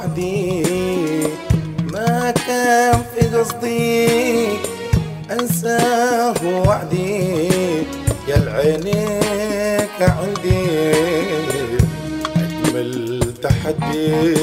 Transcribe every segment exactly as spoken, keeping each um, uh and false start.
وحدي، ما كان في قصدي أنساه وعدي، يا العينيك عندي أجمل تحدي.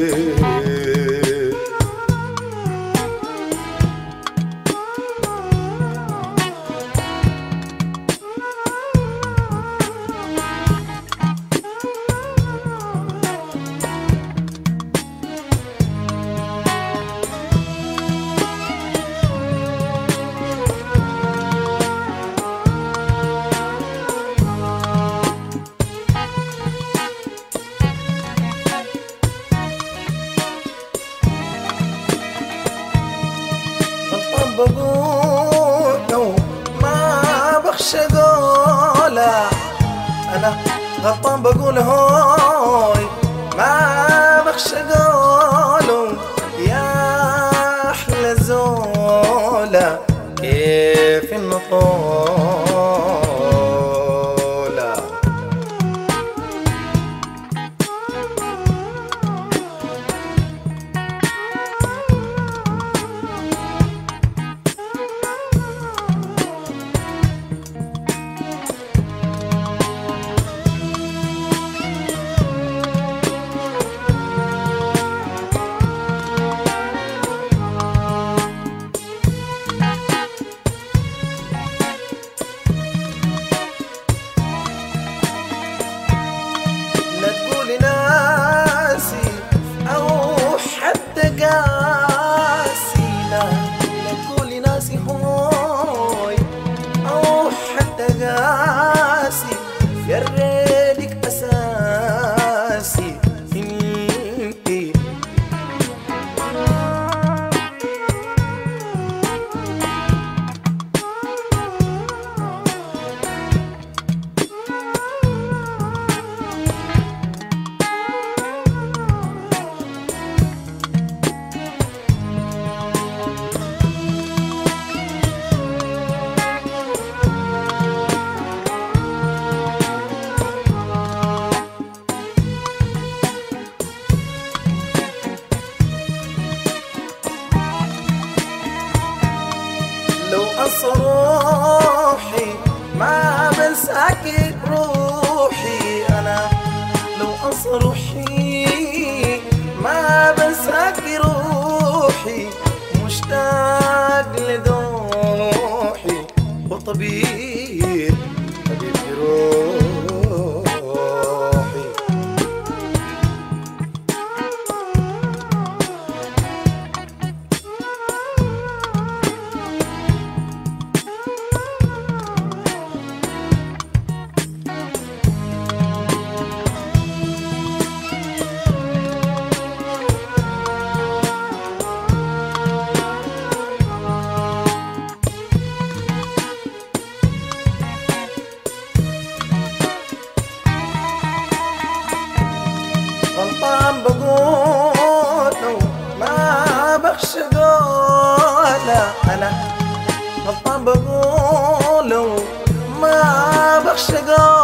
بقوله ما بخشى قوله، أنا غلطان بقوله هوي ما بخشى قوله، يا أحلى زولة كيف النطولة. قاسي لا لا تقولي ناسي هوي أو حتى قاسي، يا ريتك أساسي انتي. لو أنسى روحي ما بنساك روحي، أنا لو أنسى روحي ما بنساك روحي، مشتاق لدوحي وطبيب طبيب روحي. غلطان بقوله ما بخشى قوله، أنا غلطان بقوله ما بخشى قوله.